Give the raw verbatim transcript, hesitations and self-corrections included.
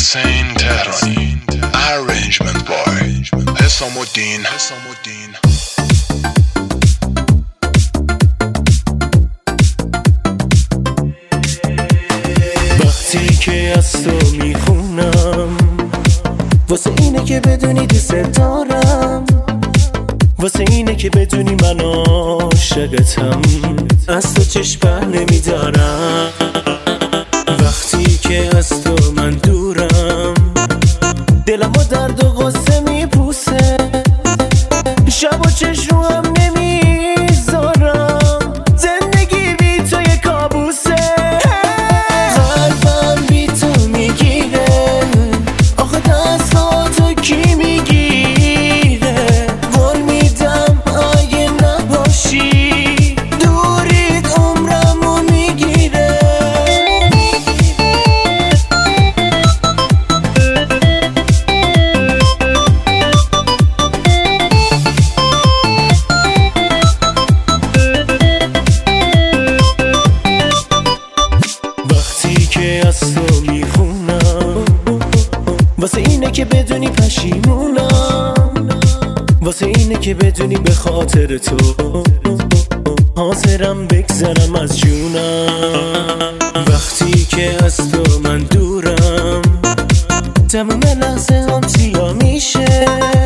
حسین تهرانی. Arrangement by حسام الدین. وقتی که از تو میخونم واسه اینه که بدونی دوست دارم، واسه اینه که بدونی من عاشقتم، از تو چشم بر نمیدارم. وقتی که از تو من دورم دلم با درد و غصه میپوسه، شب و چشم رو هم نمیذارم، زندگی بی تو یه کابوسه. قلبم بی تو میگیره، آخه دستاتو کی میگیره؟ قول میدم اگه نباشی دورید عمرمو میگیره. وقتی که از تو میخونم واسه اینه که بدونی پشیمونم، واسه اینه که بدونی به خاطر تو حاضرم بگذرم از جونم. وقتی که از تو من دورم تمام لحظه هم سیاه میشه،